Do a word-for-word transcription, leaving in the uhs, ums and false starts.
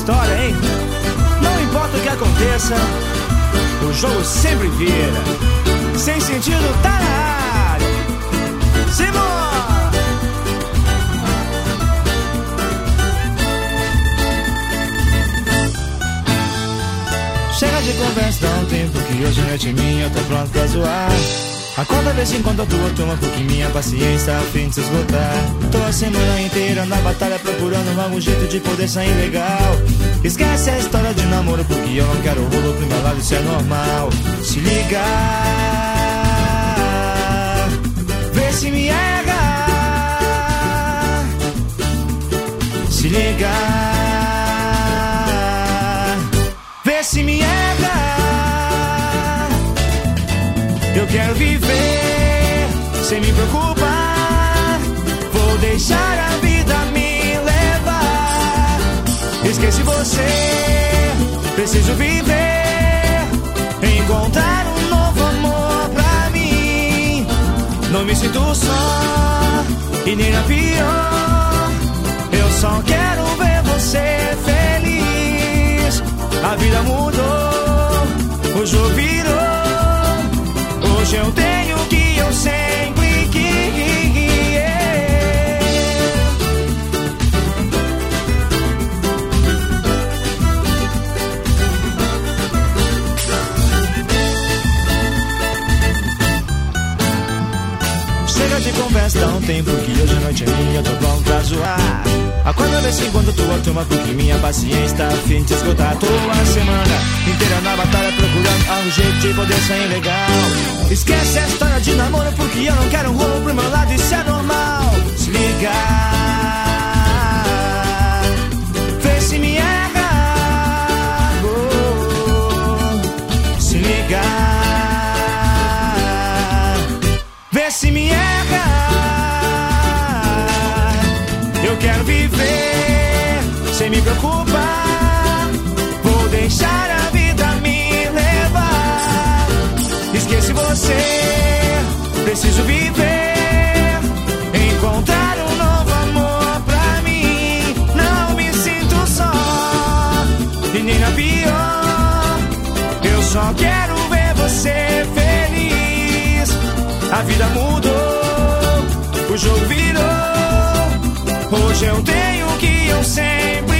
história, hein? Não importa o que aconteça, o jogo sempre vira. Sem sentido, tá na área. Simbora! Chega de conversa, dá um tempo que hoje noite é minha, eu tô pronto pra zoar. Acorda, vez em quando a tua turma, porque minha paciência tá a fim de se esgotar. Tô a semana inteira na batalha procurando algum jeito de poder sair legal. Esquece a história de namoro, porque eu não quero rolo pro meu lado, isso é normal. Se liga, vê se me erra. Se liga, vê se me erra. Eu quero viver sem me preocupar. Vou deixar a vida me levar. Esqueci você, preciso viver. Encontrar um novo amor pra mim. Não me sinto só e nem na pior. Eu só quero ver você feliz. A vida mudou, o jogo virou. Hoje eu tenho o que eu sempre quis. Chega de conversa, dá um tempo que hoje a noite é minha, eu tô pronto pra zoar. Acorda vez em quando tua turma, porque minha paciência tá a fim de esgotar. Tô a semana inteira na batalha procurando algum jeito de poder sair legal. Esquece a história de namoro, porque eu não quero um rolo pro meu lado, isso é normal. Se liga, vê se me erra. Oh, se liga, vê se me erra. Eu quero viver sem me preocupar. Vou deixar a vida me levar. Esqueci você, preciso viver. Encontrar um novo amor pra mim. Não me sinto só e nem na pior. Eu só quero ver você feliz. A vida mudou, o jogo virou. Hoje eu tenho o que eu sempre